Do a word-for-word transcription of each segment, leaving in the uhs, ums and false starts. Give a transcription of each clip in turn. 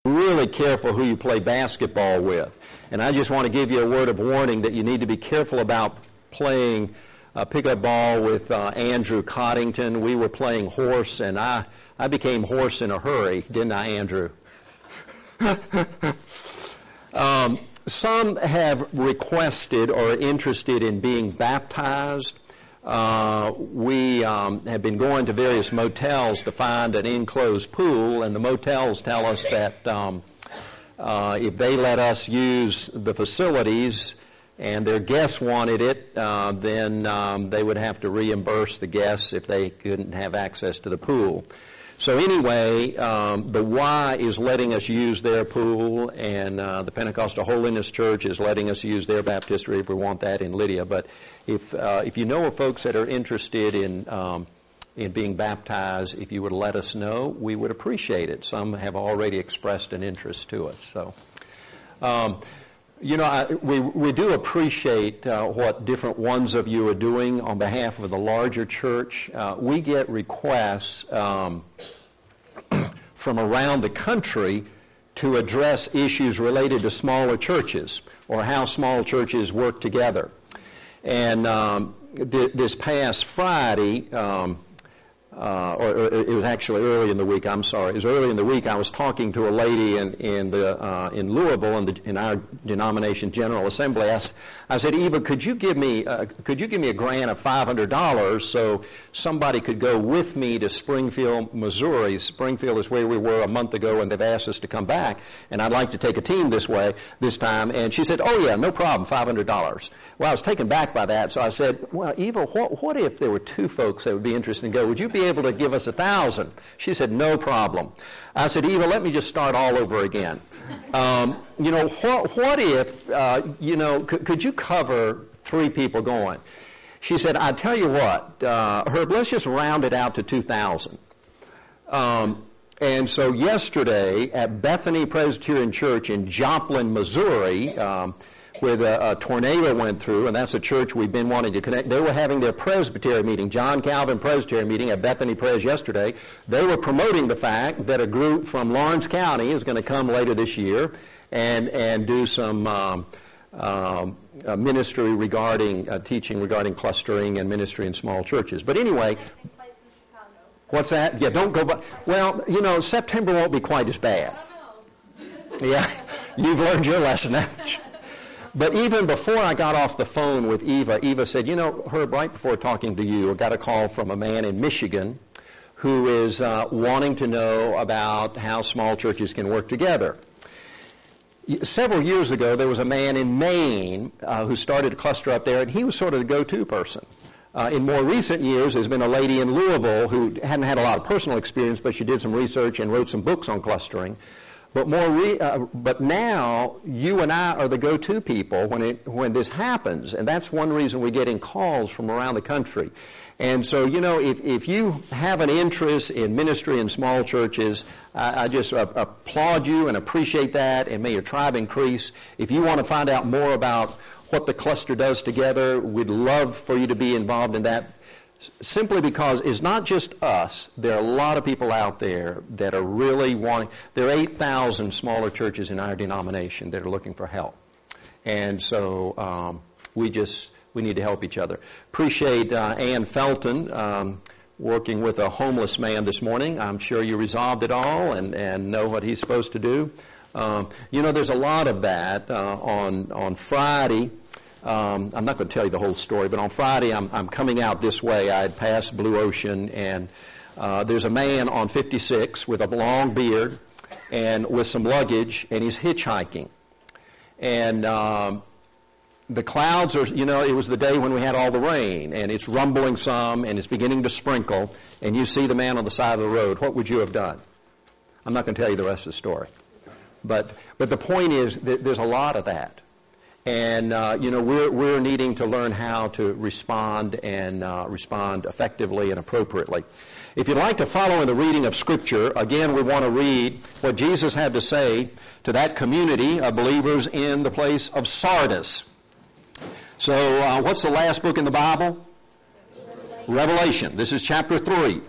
really careful who you play basketball with. And I just want to give you a word of warning that you need to be careful about playing uh, pickup ball with uh, Andrew Coddington. We were playing horse, and I, I became horse in a hurry, didn't I, Andrew? um, some have requested or are interested in being baptized. Uh, we um, have been going to various motels to find an enclosed pool, and the motels tell us that um, uh, if they let us use the facilities and their guests wanted it, uh, then um, they would have to reimburse the guests if they couldn't have access to the pool. So anyway, um, the Y is letting us use their pool, and uh, the Pentecostal Holiness Church is letting us use their baptistry if we want that in Lydia. But if uh, if you know of folks that are interested in um, in being baptized, if you would let us know, we would appreciate it. Some have already expressed an interest to us. So, um, you know, I, we we do appreciate uh, what different ones of you are doing on behalf of the larger church. Uh, we get requests um, from around the country to address issues related to smaller churches or how small churches work together. And um, th- this past Friday, um, Uh, or, or it was actually early in the week, I'm sorry. It was early in the week. I was talking to a lady in, in, the, uh, in Louisville in, the, in our denomination General Assembly. I, I said, Eva, could you give me uh, could you give me a grant of five hundred dollars so somebody could go with me to Springfield, Missouri? Springfield is where we were a month ago, and they've asked us to come back, and I'd like to take a team this way this time. And she said, oh, yeah, no problem, five hundred dollars. Well, I was taken back by that, so I said, well, Eva, what, what if there were two folks that would be interested in go? Would you be able to give us a thousand? She said, no problem. I said, Eva, let me just start all over again. Um, you know, what, what if, uh, you know, could, could you cover three people going? She said, I tell you what, uh, Herb, let's just round it out to two thousand. Um, and so yesterday at Bethany Presbyterian Church in Joplin, Missouri, um, where the uh, tornado went through, and that's a church we've been wanting to connect. They were having their Presbytery meeting, John Calvin Presbytery meeting at Bethany Pres yesterday. They were promoting the fact that a group from Lawrence County is going to come later this year and and do some um, um, uh, ministry regarding, uh, teaching regarding clustering and ministry in small churches. But anyway, what's that? Yeah, don't go by. Well, you know, September won't be quite as bad. Yeah, you've learned your lesson, haven't you? But even before I got off the phone with Eva, Eva said, you know, Herb, right before talking to you, I got a call from a man in Michigan who is uh, wanting to know about how small churches can work together. Several years ago, there was a man in Maine uh, who started a cluster up there, and he was sort of the go-to person. Uh, in more recent years, there's been a lady in Louisville who hadn't had a lot of personal experience, but she did some research and wrote some books on clustering. But more, re, uh, but now you and I are the go-to people when it when this happens, and that's one reason we're getting calls from around the country. And so, you know, if if you have an interest in ministry in small churches, I, I just uh, applaud you and appreciate that, and may your tribe increase. If you want to find out more about what the cluster does together, we'd love for you to be involved in that. Simply because it's not just us. There are a lot of people out there that are really wanting. There are eight thousand smaller churches in our denomination that are looking for help. And so um, we just, we need to help each other. Appreciate uh, Ann Felton um, working with a homeless man this morning. I'm sure you resolved it all and, and know what he's supposed to do. Um, you know, there's a lot of that uh, on, on Friday. Um, I'm not going to tell you the whole story, but on Friday I'm, I'm coming out this way. I had passed Blue Ocean, and uh, there's a man on fifty-six with a long beard and with some luggage, and he's hitchhiking. And um, the clouds are, you know, it was the day when we had all the rain, and it's rumbling some, and it's beginning to sprinkle, and you see the man on the side of the road. What would you have done? I'm not going to tell you the rest of the story. But, but the point is that there's a lot of that. And, uh, you know, we're, we're needing to learn how to respond and uh, respond effectively and appropriately. If you'd like to follow in the reading of Scripture, again, we want to read what Jesus had to say to that community of believers in the place of Sardis. So uh, what's the last book in the Bible? Revelation. Revelation. This is chapter three.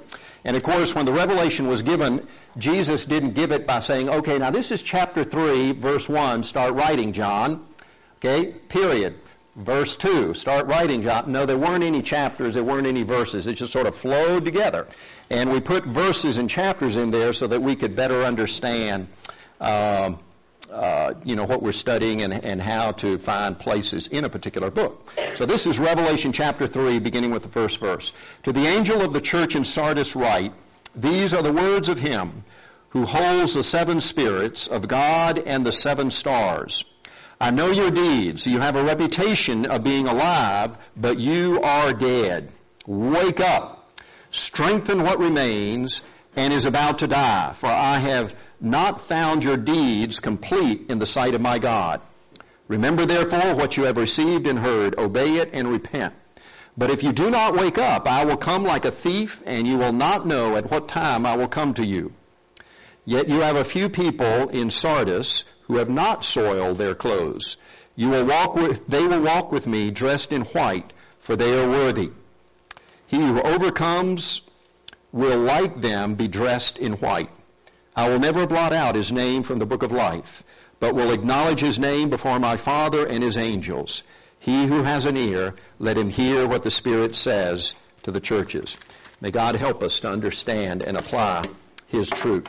And of course, when the revelation was given, Jesus didn't give it by saying, okay, now this is chapter three, verse one, start writing, John. Okay, period. Verse two, start writing, John. No, there weren't any chapters, there weren't any verses. It just sort of flowed together. And we put verses and chapters in there so that we could better understand um, uh, you know, what we're studying and, and how to find places in a particular book. So this is Revelation chapter three, beginning with the first verse. To the angel of the church in Sardis write, these are the words of him who holds the seven spirits of God and the seven stars. I know your deeds. You have a reputation of being alive, but you are dead. Wake up, strengthen what remains and is about to die, for I have not found your deeds complete in the sight of my God. Remember therefore what you have received and heard, obey it and repent. But if you do not wake up, I will come like a thief, and you will not know at what time I will come to you. Yet you have a few people in Sardis who have not soiled their clothes. You will walk with, they will walk with me dressed in white, for they are worthy. He who overcomes will, like them, be dressed in white. I will never blot out his name from the book of life, but will acknowledge his name before my Father and his angels. He who has an ear, let him hear what the Spirit says to the churches. May God help us to understand and apply his truth.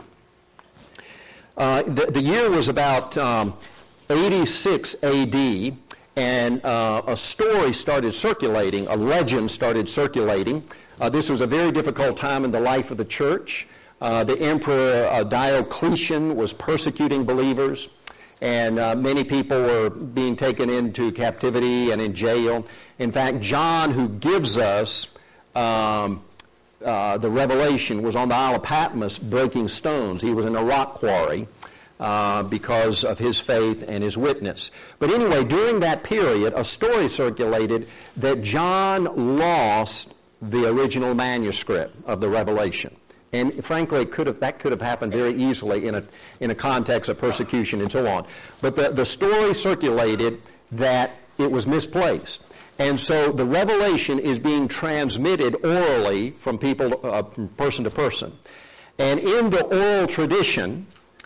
Uh, the, the year was about um, eighty-six A D, and uh, a story started circulating, a legend started circulating. Uh, this was a very difficult time in the life of the church. Uh, the Emperor uh, Diocletian was persecuting believers, and uh, many people were being taken into captivity and in jail. In fact, John, who gives us um, uh, the revelation, was on the Isle of Patmos breaking stones. He was in a rock quarry uh, because of his faith and his witness. But anyway, during that period, a story circulated that John lost the original manuscript of the revelation. And frankly, it could have, that could have happened very easily in a in a context of persecution and so on. But the, the story circulated that it was misplaced. And so the revelation is being transmitted orally from people, uh, from person to person. And in the oral tradition,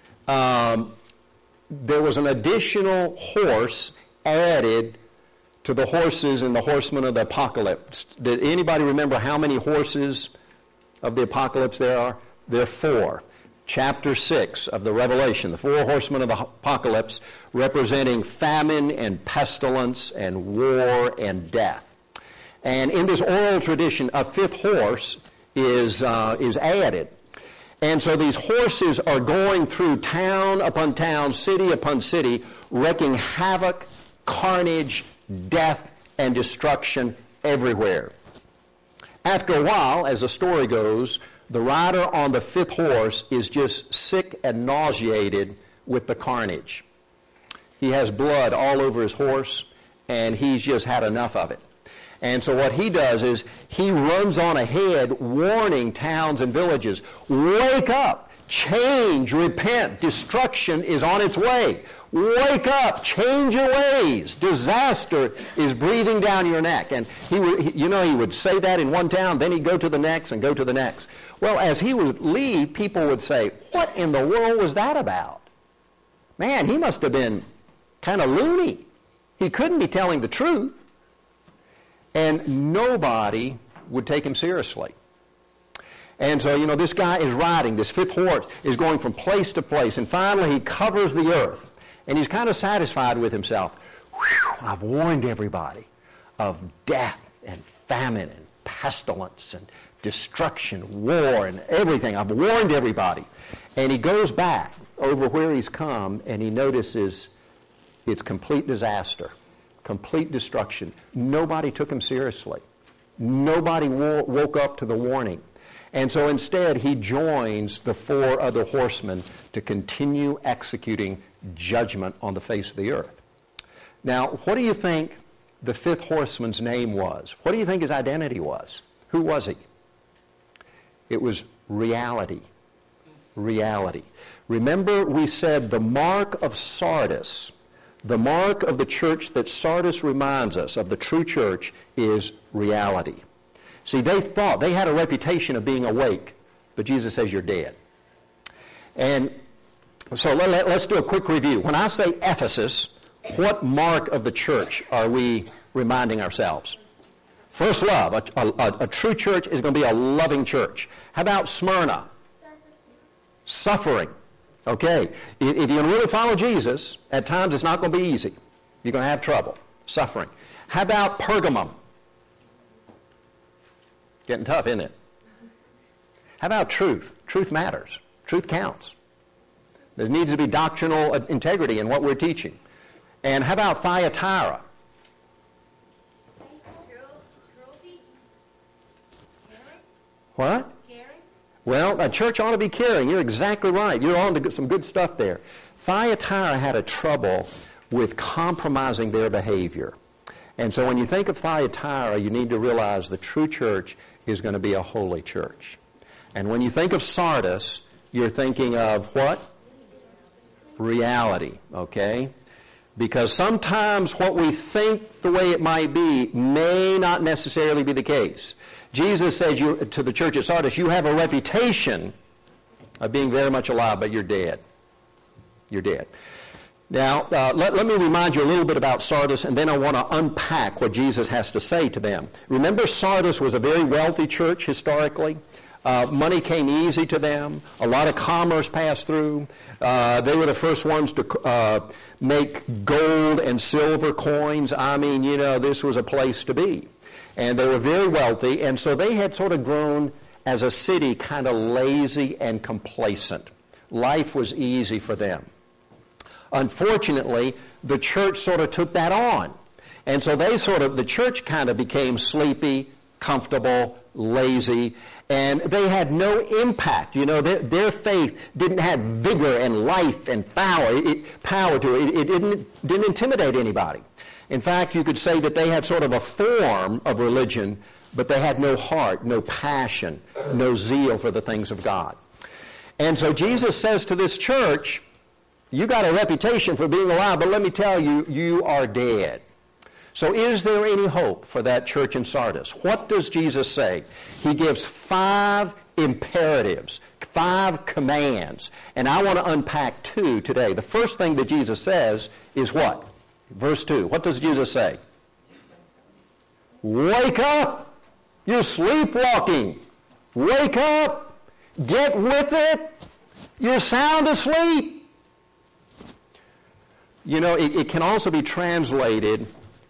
um, there was an additional horse added to the horses in the horsemen of the apocalypse. Did anybody remember how many horses of the apocalypse there are? There are four. Chapter six of the Revelation, the four horsemen of the apocalypse, representing famine and pestilence and war and death. And in this oral tradition, a fifth horse is uh, is added. And so these horses are going through town upon town, city upon city, wreaking havoc, carnage, death, and destruction everywhere. After a while, as the story goes, the rider on the fifth horse is just sick and nauseated with the carnage. He has blood all over his horse, and he's just had enough of it. And so what he does is he runs on ahead, warning towns and villages, wake up, change, repent, destruction is on its way. Wake up, change your ways. Disaster is breathing down your neck. And he would, you know, he would say that in one town, then he'd go to the next and go to the next. Well, as he would leave, people would say, what in the world was that about? Man, he must have been kind of loony. He couldn't be telling the truth. And nobody would take him seriously. And so, you know, this guy is riding, this fifth horse is going from place to place, and finally he covers the earth. And he's kind of satisfied with himself. Whew, I've warned everybody of death and famine and pestilence and destruction, war and everything. I've warned everybody. And he goes back over where he's come, and he notices it's complete disaster, complete destruction. Nobody took him seriously. Nobody wo- woke up to the warning. And so instead, he joins the four other horsemen to continue executing judgment on the face of the earth. Now, what do you think the fifth horseman's name was? What do you think his identity was? Who was he? It was reality. Reality. Remember, we said the mark of Sardis, the mark of the church that Sardis reminds us of, the true church, is reality. See, they thought, they had a reputation of being awake. But Jesus says you're dead. And so let, let, let's do a quick review. When I say Ephesus, what mark of the church are we reminding ourselves? First love. A, a, a true church is going to be a loving church. How about Smyrna? Suffering. Okay. If you're going to really follow Jesus, at times it's not going to be easy. You're going to have trouble. Suffering. How about Pergamum? Getting tough, isn't it? How about truth? Truth matters. Truth counts. There needs to be doctrinal integrity in what we're teaching. And how about Thyatira? Cruelty? What? Caring? Well, a church ought to be caring. You're exactly right. You're on to some good stuff there. Thyatira had a trouble with compromising their behavior. And so when you think of Thyatira, you need to realize the true church is going to be a holy church. And when you think of Sardis, you're thinking of what? Reality, okay? Because sometimes what we think the way it might be may not necessarily be the case. Jesus said you, to the church at Sardis, you have a reputation of being very much alive, but you're dead. You're dead. Now, uh, let, let me remind you a little bit about Sardis, and then I want to unpack what Jesus has to say to them. Remember, Sardis was a very wealthy church historically. Uh, money came easy to them. A lot of commerce passed through. Uh, they were the first ones to uh, make gold and silver coins. I mean, you know, this was a place to be. And they were very wealthy, and so they had sort of grown as a city kind of lazy and complacent. Life was easy for them. Unfortunately, the church sort of took that on. And so they sort of, the church kind of became sleepy, comfortable, lazy, and they had no impact. You know, their, their faith didn't have vigor and life and power, it, power to it. It, it didn't, didn't intimidate anybody. In fact, you could say that they had sort of a form of religion, but they had no heart, no passion, no zeal for the things of God. And so Jesus says to this church, you got a reputation for being alive, but let me tell you, you are dead. So is there any hope for that church in Sardis? What does Jesus say? He gives five imperatives, five commands, and I want to unpack two today. The first thing that Jesus says is what? Verse two. What does Jesus say? Wake up! You're sleepwalking. Wake up! Get with it! You're sound asleep! You know, it, it can also be translated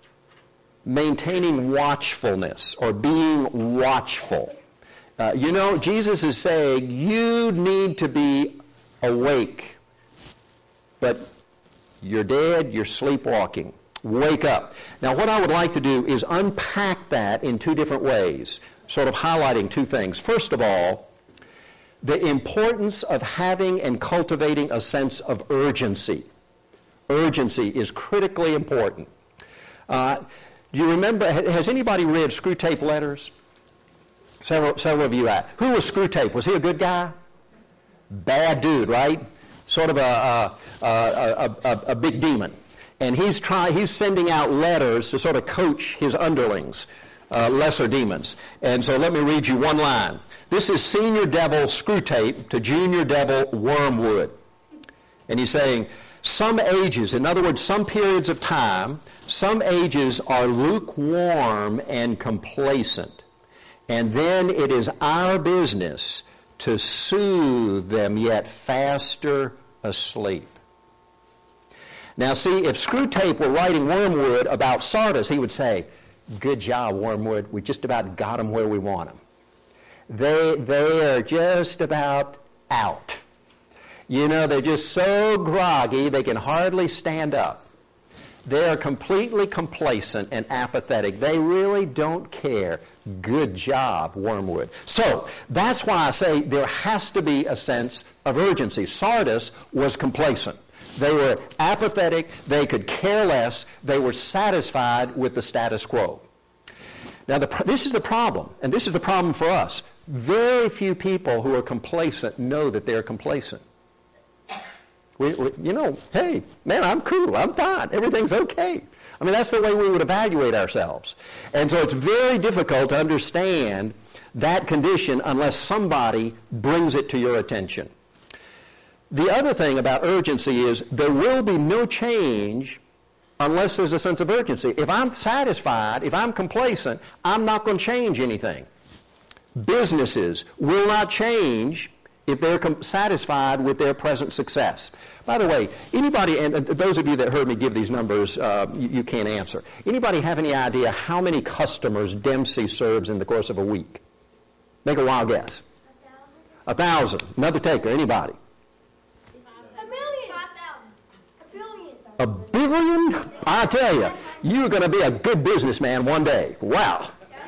maintaining watchfulness or being watchful. Uh, you know, Jesus is saying you need to be awake, but you're dead, you're sleepwalking. Wake up. Now, what I would like to do is unpack that in two different ways, sort of highlighting two things. First of all, the importance of having and cultivating a sense of urgency. Urgency is critically important. Uh, do you remember, has anybody read Screwtape Letters? Several, several of you have. Who was Screwtape? Was he a good guy? Bad dude, right? Sort of a, a, a, a, a big demon. And he's try, he's sending out letters to sort of coach his underlings, uh, lesser demons. And so let me read you one line. This is Senior Devil Screwtape to Junior Devil Wormwood. And he's saying, some ages, in other words, some periods of time, some ages are lukewarm and complacent. And then it is our business to soothe them yet faster asleep. Now see, if Screwtape were writing Wormwood about Sardis, he would say, good job, Wormwood. We just about got them where we want them. They, they are just about out. You know, they're just so groggy they can hardly stand up. They are completely complacent and apathetic. They really don't care. Good job, Wormwood. So that's why I say there has to be a sense of urgency. Sardis was complacent. They were apathetic. They could care less. They were satisfied with the status quo. Now, the, this is the problem, and this is the problem for us. Very few people who are complacent know that they're complacent. We, we, you know, hey, man, I'm cool. I'm fine. Everything's okay. I mean, that's the way we would evaluate ourselves. And so it's very difficult to understand that condition unless somebody brings it to your attention. The other thing about urgency is there will be no change unless there's a sense of urgency. If I'm satisfied, if I'm complacent, I'm not going to change anything. Businesses will not change if they're com- satisfied with their present success. By the way, anybody, and those of you that heard me give these numbers, uh, you, you can't answer. Anybody have any idea how many customers Dempsey serves in the course of a week? Make a wild guess. A thousand. A thousand. Another taker. Anybody? A million. Five thousand. A A billion. billion? I tell you, you're going to be a good businessman one day. Wow.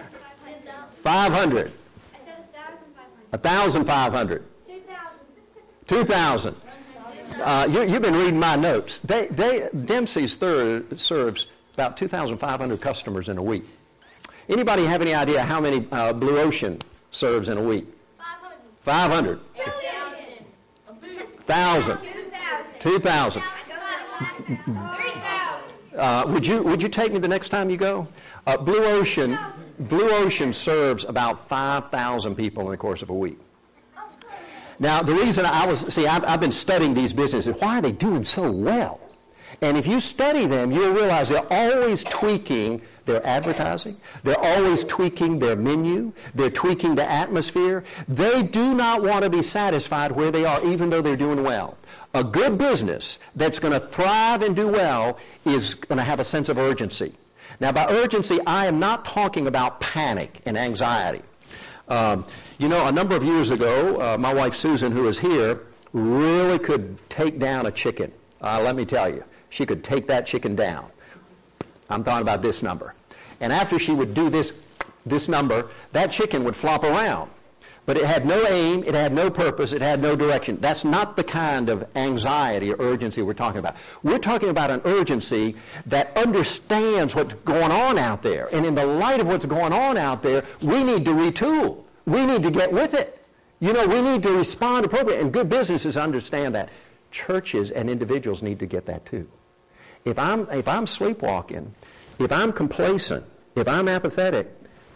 Five hundred. I said a thousand five hundred. A thousand five hundred. Two thousand. Two thousand. Uh, you, you've been reading my notes. They, they, Dempsey's third serves about two thousand five hundred customers in a week. Anybody have any idea how many uh, Blue Ocean serves in a week? Five hundred. five hundred. Billion. Thousand. Two thousand. Two thousand. Three thousand. Uh, would you would you take me the next time you go? Uh, Blue Ocean Blue Ocean serves about five thousand people in the course of a week. Now, the reason I was, see, I've, I've been studying these businesses. Why are they doing so well? And if you study them, you'll realize they're always tweaking their advertising. They're always tweaking their menu. They're tweaking the atmosphere. They do not want to be satisfied where they are, even though they're doing well. A good business that's going to thrive and do well is going to have a sense of urgency. Now, by urgency, I am not talking about panic and anxiety. Um, you know, a number of years ago, uh, my wife Susan, who is here, really could take down a chicken. Uh, let me tell you, she could take that chicken down. I'm talking about this number. And after she would do this, this number, that chicken would flop around. But it had no aim, it had no purpose, it had no direction. That's not the kind of anxiety or urgency we're talking about. We're talking about an urgency that understands what's going on out there. And in the light of what's going on out there, we need to retool. We need to get with it. You know, we need to respond appropriately. And good businesses understand that. Churches and individuals need to get that too. If I'm, if I'm sleepwalking, if I'm complacent, if I'm apathetic,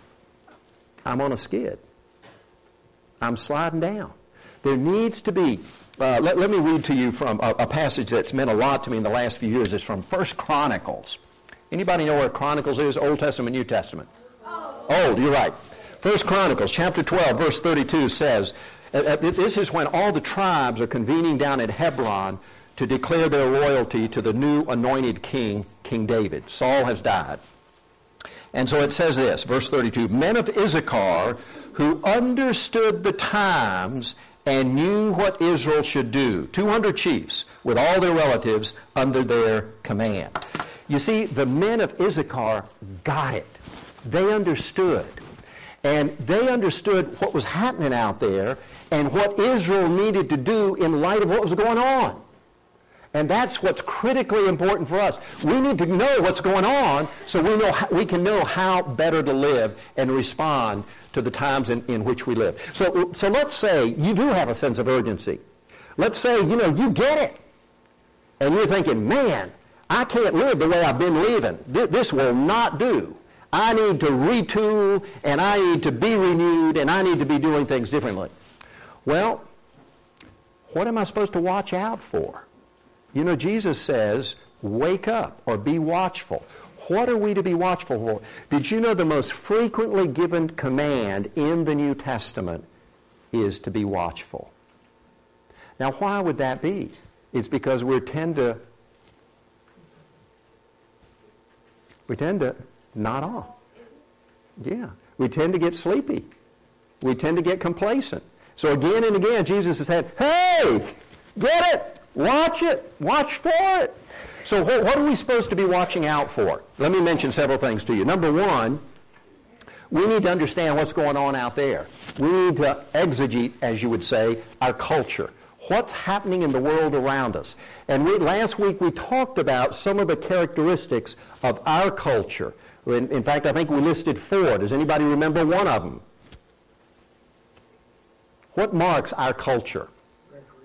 I'm on a skid. I'm sliding down. There needs to be, uh, let, let me read to you from a, a passage that's meant a lot to me in the last few years. It's from First Chronicles. Anybody know where Chronicles is? Old Testament, New Testament? Oh. Old, you're right. First Chronicles, chapter twelve, verse thirty-two says, uh, this is when all the tribes are convening down at Hebron to declare their loyalty to the new anointed king, King David. Saul has died. And so it says this, verse thirty-two, men of Issachar who understood the times and knew what Israel should do. two hundred chiefs with all their relatives under their command. You see, the men of Issachar got it. They understood. And they understood what was happening out there and what Israel needed to do in light of what was going on. And that's what's critically important for us. We need to know what's going on so we know how, we can know how better to live and respond to the times in, in which we live. So, so let's say you do have a sense of urgency. Let's say, you know, you get it. And you're thinking, man, I can't live the way I've been living. Th- this will not do. I need to retool, and I need to be renewed, and I need to be doing things differently. Well, what am I supposed to watch out for? You know, Jesus says, wake up or be watchful. What are we to be watchful for? Did you know the most frequently given command in the New Testament is to be watchful? Now, why would that be? It's because we tend to, we tend to nod off. Yeah. We tend to get sleepy. We tend to get complacent. So again and again, Jesus has said, hey, get it. Watch it. Watch for it. So what, what are we supposed to be watching out for? Let me mention several things to you. Number one, we need to understand what's going on out there. We need to exegete, as you would say, our culture. What's happening in the world around us? And we, last week we talked about some of the characteristics of our culture. In, in fact, I think we listed four. Does anybody remember one of them? What marks our culture?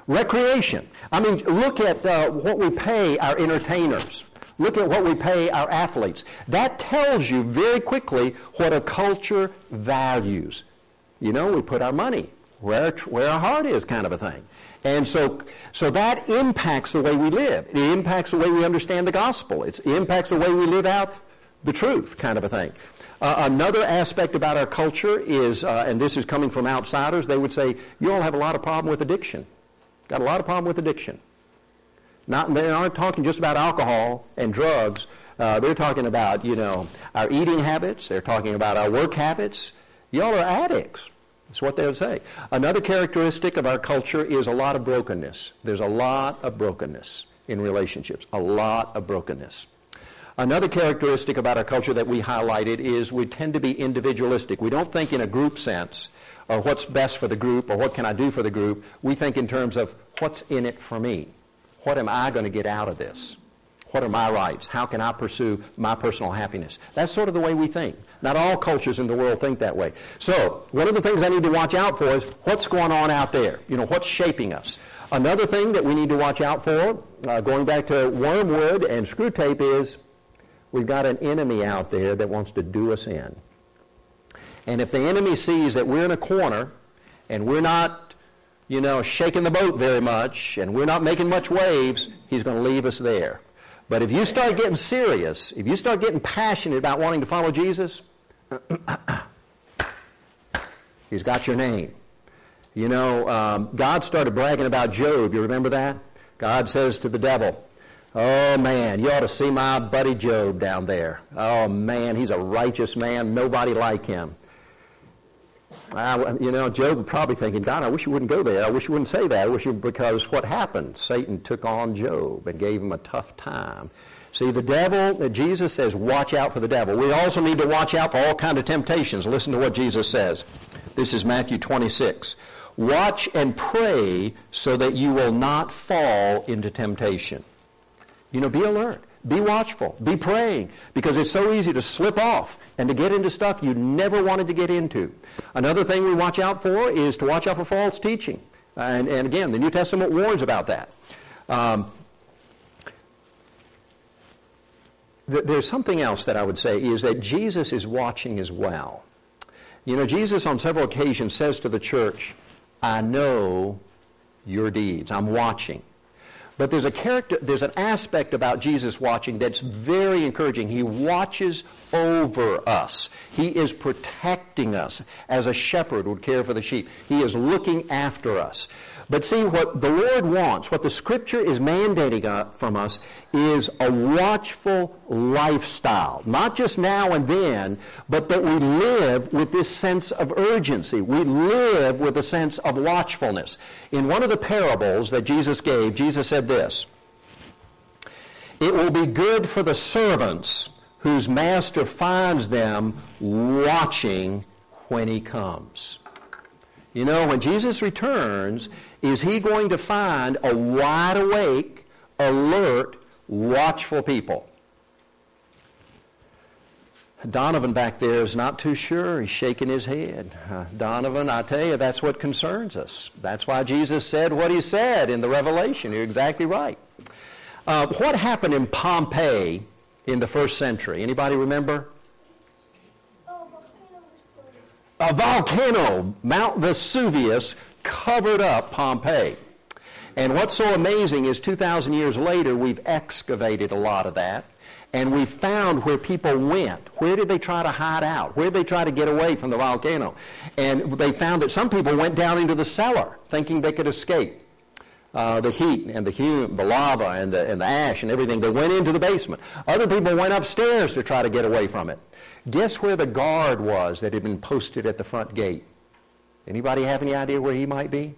Recreation. I mean, look at uh, what we pay our entertainers. Look at what we pay our athletes. That tells you very quickly what a culture values. You know, we put our money where, where our heart is, kind of a thing. And so, so that impacts the way we live. It impacts the way we understand the gospel. It's, it impacts the way we live out the truth, kind of a thing. Uh, another aspect about our culture is, uh, and this is coming from outsiders, they would say, you all have a lot of problem with addiction. Got a lot of problem with addiction. Not, they aren't talking just about alcohol and drugs. Uh, they're talking about, you know, our eating habits. They're talking about our work habits. Y'all are addicts. That's what they would say. Another characteristic of our culture is a lot of brokenness. There's a lot of brokenness in relationships. A lot of brokenness. Another characteristic about our culture that we highlighted is we tend to be individualistic. We don't think in a group sense, or what's best for the group, or what can I do for the group. We think in terms of what's in it for me. What am I going to get out of this? What are my rights? How can I pursue my personal happiness? That's sort of the way we think. Not all cultures in the world think that way. So, one of the things I need to watch out for is what's going on out there. You know, what's shaping us. Another thing that we need to watch out for, uh, going back to wormwood and screw tape, is we've got an enemy out there that wants to do us in. And if the enemy sees that we're in a corner and we're not, you know, shaking the boat very much and we're not making much waves, he's going to leave us there. But if you start getting serious, if you start getting passionate about wanting to follow Jesus, he's got your name. You know, um, God started bragging about Job. You remember that? God says to the devil, oh, man, you ought to see my buddy Job down there. Oh, man, he's a righteous man. Nobody like him. Uh, you know, Job was probably thinking, God, I wish you wouldn't go there. I wish you wouldn't say that. I wish you, because what happened? Satan took on Job and gave him a tough time. See, the devil, Jesus says, watch out for the devil. We also need to watch out for all kinds of temptations. Listen to what Jesus says. This is Matthew twenty-six. Watch and pray so that you will not fall into temptation. You know, be alert. Be watchful. Be praying. Because it's so easy to slip off and to get into stuff you never wanted to get into. Another thing we watch out for is to watch out for false teaching. And, and again, the New Testament warns about that. Um, th- there's something else that I would say is that Jesus is watching as well. You know, Jesus on several occasions says to the church, I know your deeds. I'm watching. But there's a character, there's an aspect about Jesus watching that's very encouraging. He watches over us. He is protecting us as a shepherd would care for the sheep. He is looking after us. But see, what the Lord wants, what the Scripture is mandating uh, from us, is a watchful lifestyle. Not just now and then, but that we live with this sense of urgency. We live with a sense of watchfulness. In one of the parables that Jesus gave, Jesus said this, it will be good for the servants whose master finds them watching when he comes. You know, when Jesus returns, is he going to find a wide awake, alert, watchful people? Donovan back there is not too sure. He's shaking his head. Uh, Donovan, I tell you, that's what concerns us. That's why Jesus said what he said in the Revelation. You're exactly right. Uh, what happened in Pompeii in the first century? Anybody remember? A volcano, Mount Vesuvius, covered up Pompeii. And what's so amazing is two thousand years later, we've excavated a lot of that, and we've found where people went. Where did they try to hide out? Where did they try to get away from the volcano? And they found that some people went down into the cellar, thinking they could escape uh, the heat and the hume, the lava and the, and the ash and everything. They went into the basement. Other people went upstairs to try to get away from it. Guess where the guard was that had been posted at the front gate? Anybody have any idea where he might be?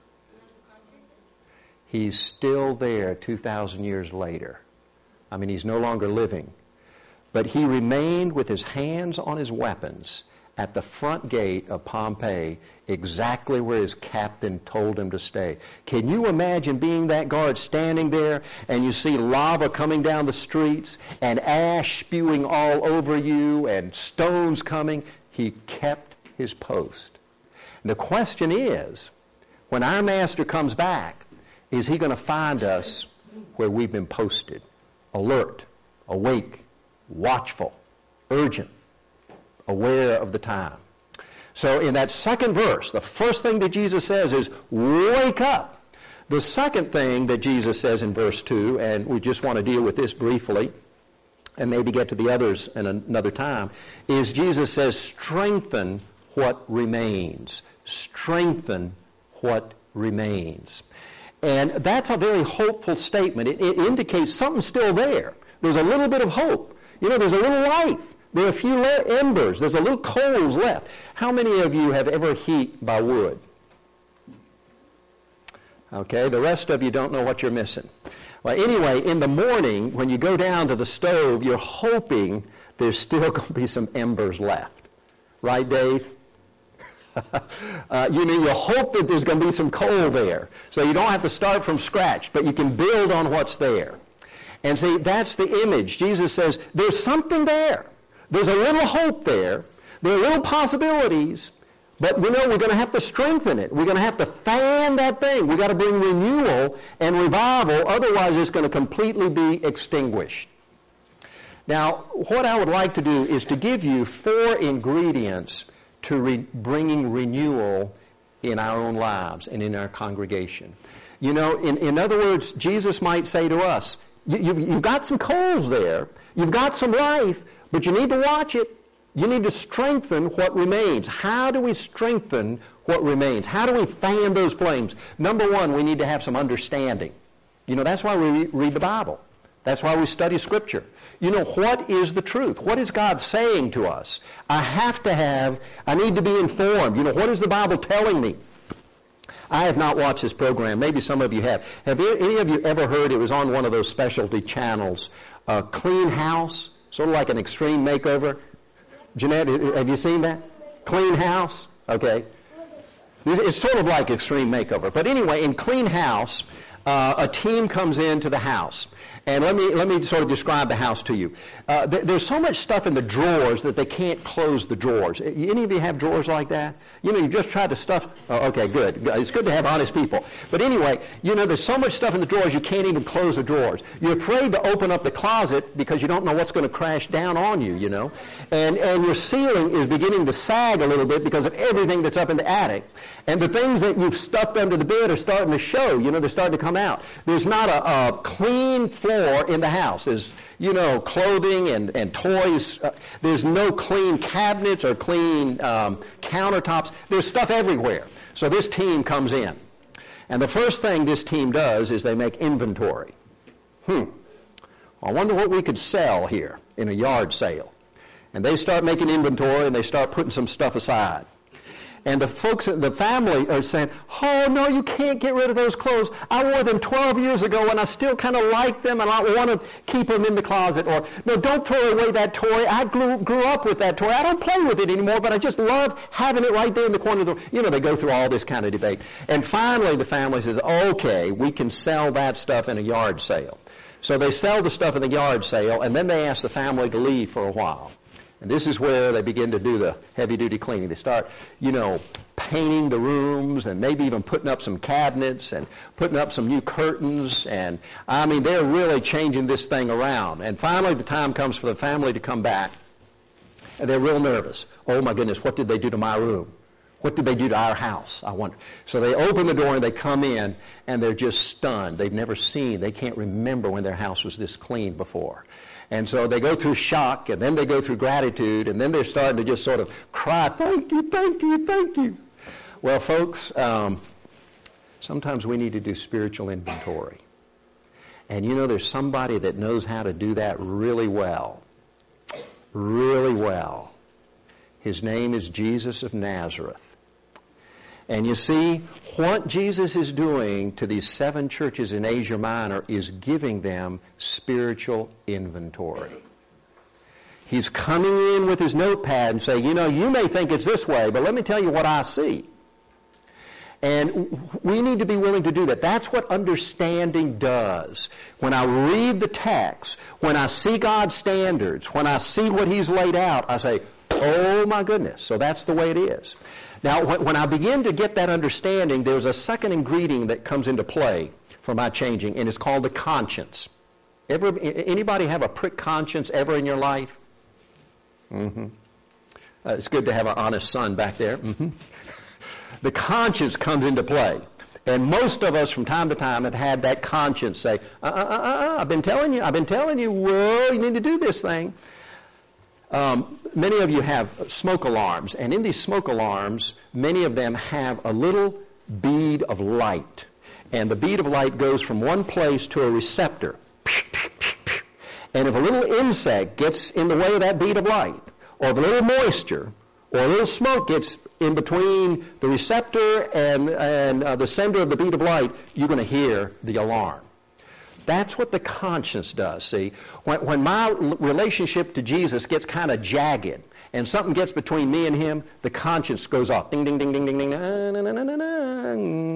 He's still there two thousand years later. I mean, he's no longer living. But he remained with his hands on his weapons at the front gate of Pompeii, exactly where his captain told him to stay. Can you imagine being that guard standing there and you see lava coming down the streets and ash spewing all over you and stones coming? He kept his post. And the question is, when our master comes back, is He going to find us where we've been posted? Alert, awake, watchful, urgent, aware of the time. So in that second verse, the first thing that Jesus says is, wake up. The second thing that Jesus says in verse two, and we just want to deal with this briefly, and maybe get to the others in another time, is Jesus says, strengthen what remains. Strengthen what remains. And that's a very hopeful statement. It, it indicates something's still there. There's a little bit of hope. You know, there's a little life. There are a few embers. There's a little coals left. How many of you have ever heat by wood? Okay, the rest of you don't know what you're missing. Well, anyway, in the morning, when you go down to the stove, you're hoping there's still going to be some embers left. Right, Dave? uh, you mean you hope that there's going to be some coal there. So you don't have to start from scratch, but you can build on what's there. And see, that's the image. Jesus says, there's something there. There's a little hope there. There are little possibilities. But, you know, we're going to have to strengthen it. We're going to have to fan that thing. We've got to bring renewal and revival. Otherwise, it's going to completely be extinguished. Now, what I would like to do is to give you four ingredients to re- bringing renewal in our own lives and in our congregation. You know, in, in other words, Jesus might say to us, you, you, you've got some coals there. You've got some life, but you need to watch it. You need to strengthen what remains. How do we strengthen what remains? How do we fan those flames? Number one, we need to have some understanding. You know, that's why we read the Bible. That's why we study Scripture. You know, what is the truth? What is God saying to us? I have to have, I need to be informed. You know, what is the Bible telling me? I have not watched this program. Maybe some of you have. Have any of you ever heard, it was on one of those specialty channels, uh, Clean House, sort of like an extreme makeover? Jeanette, have you seen that? Clean House? Okay. It's sort of like Extreme Makeover. But anyway, in Clean House, uh, a team comes into the house. And let me let me sort of describe the house to you. Uh, th- there's so much stuff in the drawers that they can't close the drawers. Any of you have drawers like that? You know, you just tried to stuff. Oh, okay, good. It's good to have honest people. But anyway, you know, there's so much stuff in the drawers you can't even close the drawers. You're afraid to open up the closet because you don't know what's going to crash down on you. You know, and and your ceiling is beginning to sag a little bit because of everything that's up in the attic. And the things that you've stuffed under the bed are starting to show. You know, they're starting to come out. There's not a, a clean floor in the house. There's, you know, clothing and, and toys. Uh, there's no clean cabinets or clean um, countertops. There's stuff everywhere. So this team comes in. And the first thing this team does is they make inventory. Hmm. I wonder what we could sell here in a yard sale. And they start making inventory and they start putting some stuff aside. And the folks, the family are saying, oh, no, you can't get rid of those clothes. I wore them twelve years ago and I still kind of like them and I want to keep them in the closet. Or, no, don't throw away that toy. I grew, grew up with that toy. I don't play with it anymore, but I just love having it right there in the corner of the room. You know, they go through all this kind of debate. And finally the family says, okay, we can sell that stuff in a yard sale. So they sell the stuff in the yard sale and then they ask the family to leave for a while. And this is where they begin to do the heavy-duty cleaning. They start, you know, painting the rooms and maybe even putting up some cabinets and putting up some new curtains. And, I mean, they're really changing this thing around. And finally the time comes for the family to come back. And they're real nervous. Oh, my goodness, what did they do to my room? What did they do to our house? I wonder. So they open the door and they come in and they're just stunned. They've never seen, they can't remember when their house was this clean before. And so they go through shock, and then they go through gratitude, and then they're starting to just sort of cry, thank you, thank you, thank you. Well, folks, um, sometimes we need to do spiritual inventory. And you know, there's somebody that knows how to do that really well. Really well. His name is Jesus of Nazareth. And you see, what Jesus is doing to these seven churches in Asia Minor is giving them spiritual inventory. He's coming in with his notepad and saying, you know, you may think it's this way, but let me tell you what I see. And we need to be willing to do that. That's what understanding does. When I read the text, when I see God's standards, when I see what he's laid out, I say, oh my goodness, so that's the way it is. Now, when I begin to get that understanding, there's a second ingredient that comes into play for my changing, and it's called the conscience. Ever, anybody have a prick conscience ever in your life? Mm-hmm. Uh, it's good to have an honest son back there. Mm-hmm. The conscience comes into play. And most of us from time to time have had that conscience say, uh, uh, uh, uh, I've been telling you, I've been telling you, well, you need to do this thing. Um, many of you have smoke alarms, and in these smoke alarms, many of them have a little bead of light. And the bead of light goes from one place to a receptor. And if a little insect gets in the way of that bead of light, or if a little moisture, or a little smoke gets in between the receptor and, and uh, the sender of the bead of light, you're going to hear the alarm. That's what the conscience does, see. When, when my relationship to Jesus gets kind of jagged and something gets between me and him, the conscience goes off. Ding, ding, ding, ding, ding, ding. Na, na, na, na, na, na.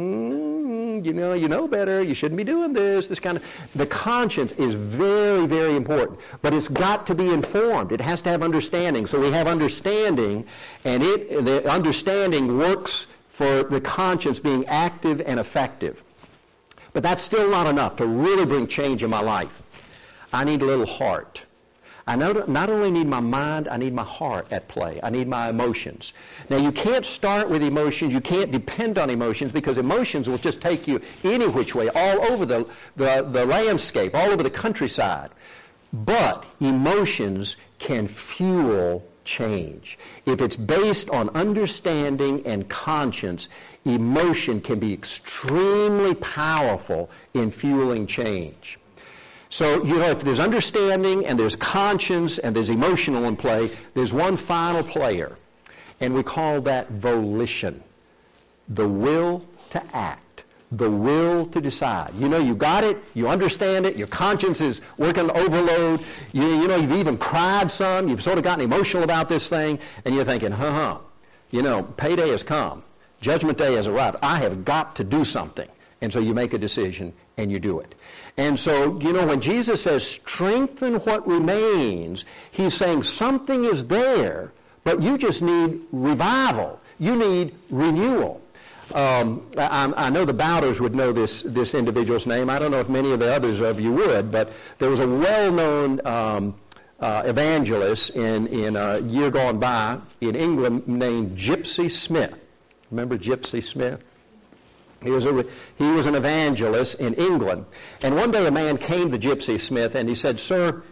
You know, you know better. You shouldn't be doing this. This kind of. The conscience is very, very important. But it's got to be informed. It has to have understanding. So we have understanding, and it the understanding works for the conscience being active and effective. But that's still not enough to really bring change in my life. I need a little heart. I not only need my mind, I need my heart at play. I need my emotions. Now, you can't start with emotions. You can't depend on emotions, because emotions will just take you any which way, all over the, the, the landscape, all over the countryside. But emotions can fuel change. If it's based on understanding and conscience, emotion can be extremely powerful in fueling change. So, you know, if there's understanding and there's conscience and there's emotional in play, there's one final player, and we call that volition. The will to act. The will to decide. You know, you got it, you understand it, your conscience is working overload, you, you know, you've even cried some, you've sort of gotten emotional about this thing, and you're thinking, huh-huh, you know, payday has come, judgment day has arrived, I have got to do something. And so you make a decision and you do it. And so, you know, when Jesus says strengthen what remains, he's saying something is there, but you just need revival. You need renewal. Um, I, I know the Bowders would know this, this individual's name. I don't know if many of the others of you would, but there was a well-known um, uh, evangelist in, in a year gone by in England named Gypsy Smith. Remember Gypsy Smith? He was, a, he was an evangelist in England. And one day a man came to Gypsy Smith and he said, "Sir,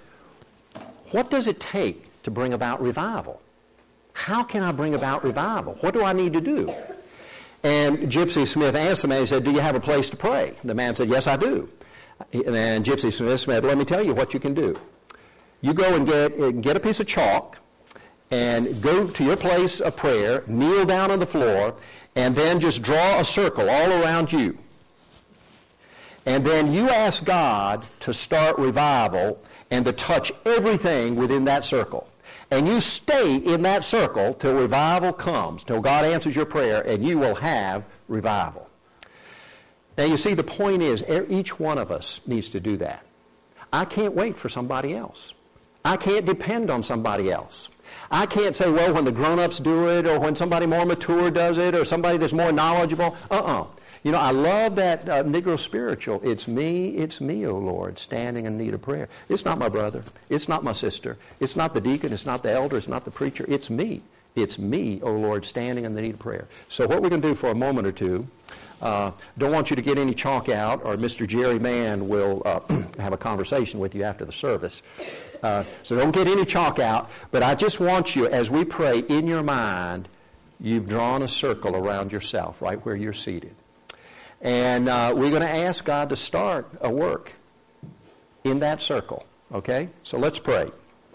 what does it take to bring about revival? How can I bring about revival? What do I need to do?" And Gypsy Smith asked the man, he said, "Do you have a place to pray?" The man said, "Yes, I do." And Gypsy Smith said, "Let me tell you what you can do. You go and get, get a piece of chalk and go to your place of prayer, kneel down on the floor, and then just draw a circle all around you. And then you ask God to start revival and to touch everything within that circle. And you stay in that circle till revival comes, till God answers your prayer, and you will have revival." Now, you see, the point is, each one of us needs to do that. I can't wait for somebody else. I can't depend on somebody else. I can't say, well, when the grown-ups do it, or when somebody more mature does it, or somebody that's more knowledgeable. Uh-uh. You know, I love that uh, Negro spiritual. It's me, it's me, O Lord, standing in need of prayer. It's not my brother. It's not my sister. It's not the deacon. It's not the elder. It's not the preacher. It's me. It's me, O Lord, standing in the need of prayer. So what we're going to do for a moment or two, uh, don't want you to get any chalk out, or Mister Jerry Mann will uh, have a conversation with you after the service. Uh, so don't get any chalk out, but I just want you, as we pray, in your mind, you've drawn a circle around yourself right where you're seated. And uh, we're going to ask God to start a work in that circle, okay? So let's pray.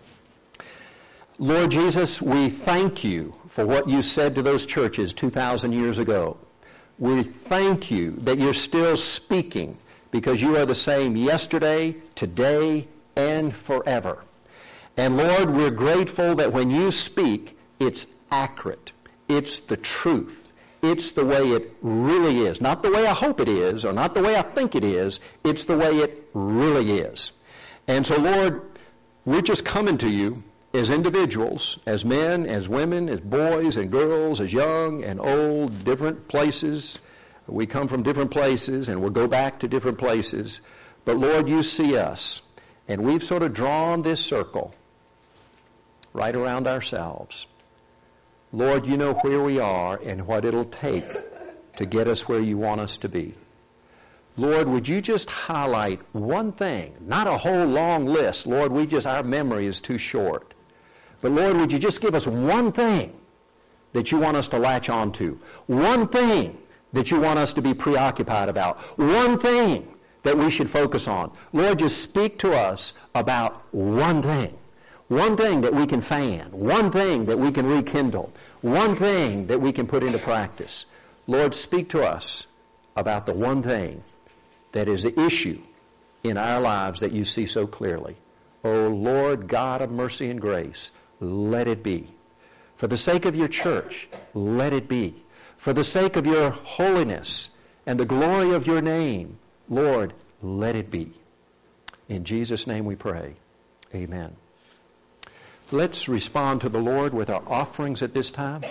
Lord Jesus, we thank you for what you said to those churches two thousand years ago. We thank you that you're still speaking, because you are the same yesterday, today, and forever. And Lord, we're grateful that when you speak, it's accurate. It's the truth. It's the way it really is. Not the way I hope it is, or not the way I think it is. It's the way it really is. And so, Lord, we're just coming to you as individuals, as men, as women, as boys and girls, as young and old, different places, We come from different places, and we'll go back to different places. But Lord, you see us, and we've sort of drawn this circle right around ourselves. Lord, you know where we are and what it'll take to get us where you want us to be. Lord, would you just highlight one thing, not a whole long list. Lord, we just, our memory is too short. But Lord, would you just give us one thing that you want us to latch on to? One thing that you want us to be preoccupied about? One thing that we should focus on? Lord, just speak to us about one thing. One thing that we can fan. One thing that we can rekindle. One thing that we can put into practice. Lord, speak to us about the one thing that is the issue in our lives that you see so clearly. Oh, Lord God of mercy and grace, let it be. For the sake of your church, let it be. For the sake of your holiness and the glory of your name, Lord, let it be. In Jesus' name we pray. Amen. Let's respond to the Lord with our offerings at this time.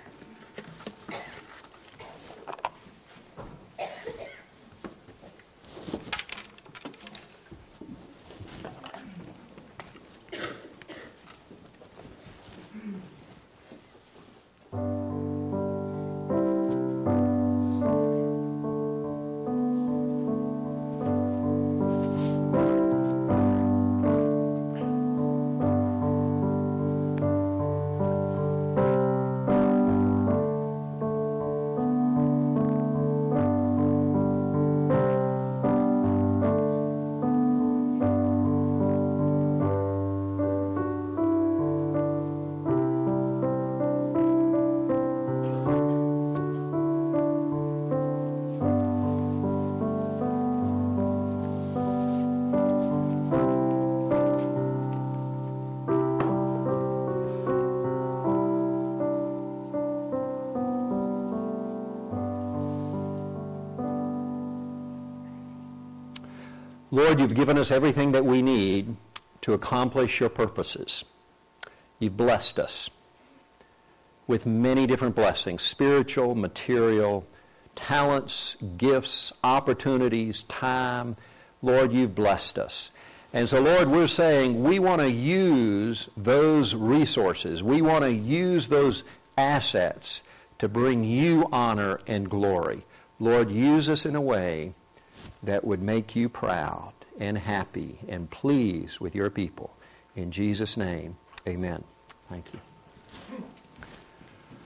Lord, you've given us everything that we need to accomplish your purposes. You've blessed us with many different blessings, spiritual, material, talents, gifts, opportunities, time. Lord, you've blessed us. And so, Lord, we're saying we want to use those resources. We want to use those assets to bring you honor and glory. Lord, use us in a way that would make you proud and happy and pleased with your people. In Jesus' name, amen. Thank you.